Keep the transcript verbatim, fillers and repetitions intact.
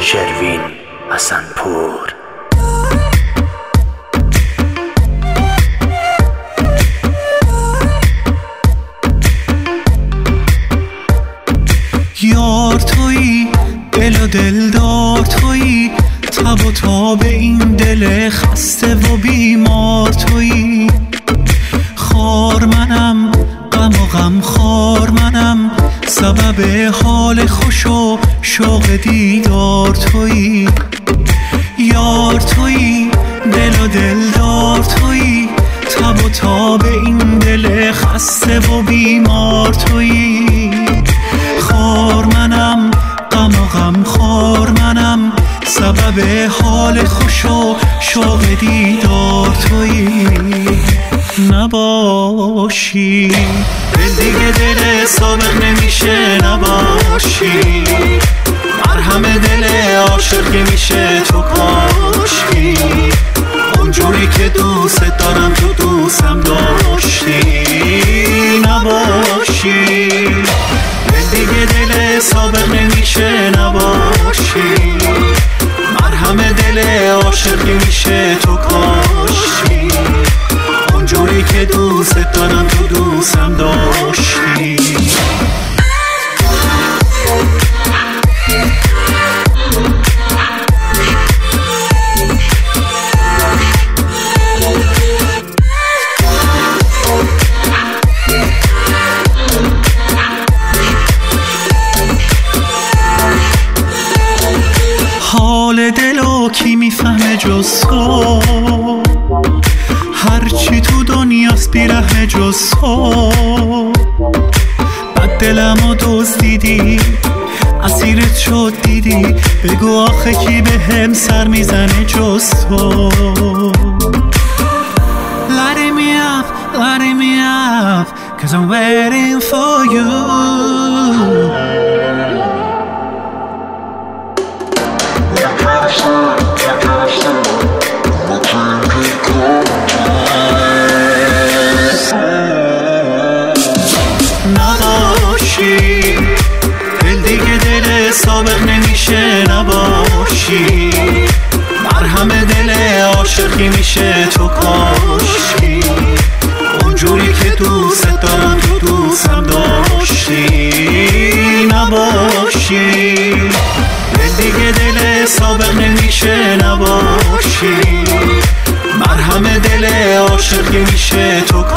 شروین حسنپور. یار تویی، دل و دلدار تویی، تب و تاب این دل خسته و بیمار تویی. خار منم، غم و غم خار منم، سبب حال خوش و شوق دیدار تویی. یار تویی، دل و دلدار تویی، تب و تاب این دل خسته و بیمار تویی. خار منم، غم و غم خار منم، سبب حال خوش و شوق دیدار تویی. نباشی دل دیگه دل سابق نمیشه، نباشی مرهم دل عاشق که میشه تو کاشی. اونجوری که دوست دارم تو دوستم داشتی. نباشی دل دیگه دل سابق نمیشه، نباشی مرهم دل عاشق که میشه تو کاشی. اونجوری که دوست دارم تو دوستم داشتی. حال دلو کی میفهمه جز تو، هرچی تو دنیاست بیرحمه جز تو. بد دلمو دزدیدی، اسیرت شد دیدی، بگو آخه کی به هم سر میزنه جز تو. Lighting me up, lighting me up, cause I'm waiting for you. نباشی دل دیگه دل سابق نمیشه، نباشی مرهم دل عاشقی میشه تو کاشی. اونجوری که دوست دارم تو دوستم داشتی. نباشی دل دیگه دل سابق نمیشه، نباشی مرهم دل عاشقی میشه تو